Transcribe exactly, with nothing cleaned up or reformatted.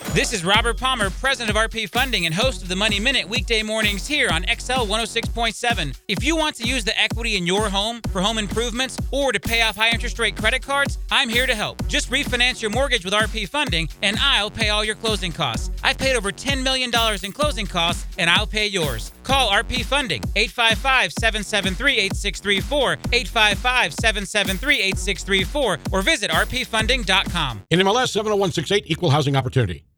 This is Robert Palmer, president of R P Funding and host of the Money Minute weekday mornings here on X L one oh six point seven. If you want to use the equity in your home for home improvements or to pay off high interest rate credit cards, I'm here to help. Just refinance your mortgage with R P Funding and I'll pay all your closing costs. I've paid over ten million dollars in closing costs and I'll pay yours. Call R P Funding, eight five five, seven seven three, eight six three four, eight five five, seven seven three, eight six three four, or visit r p funding dot com. In M L S seven oh one six eight, Equal Housing Opportunity.